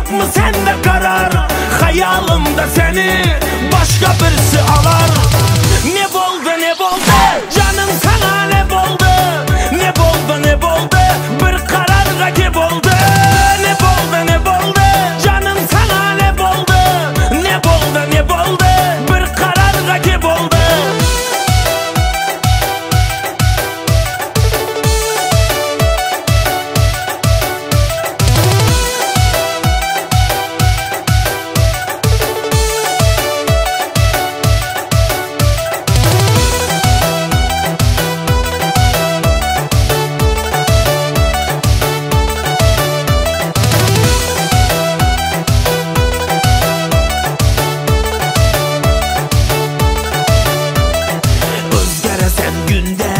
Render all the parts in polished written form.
mı sende karar? Hayalımda seni başka birisi alar. Ne oldu ne oldu? Canım sana ne oldu? Ne oldu ne oldu? Bir karar rakip oldu. Ne oldu ne oldu? Canım sana ne oldu? Ne oldu ne oldu? Bir karar rakip oldu.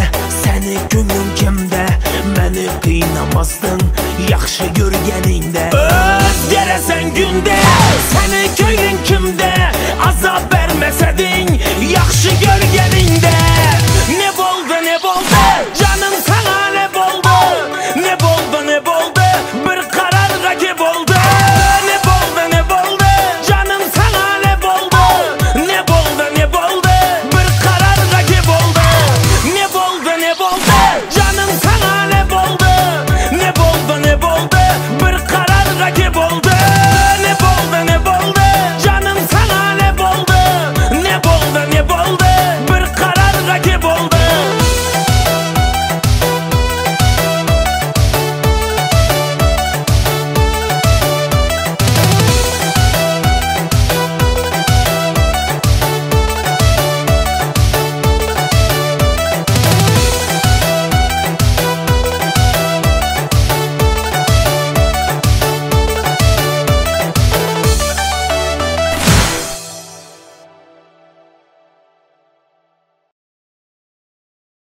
Günün kimdə məni qıynamazsın yaxşı görgənində.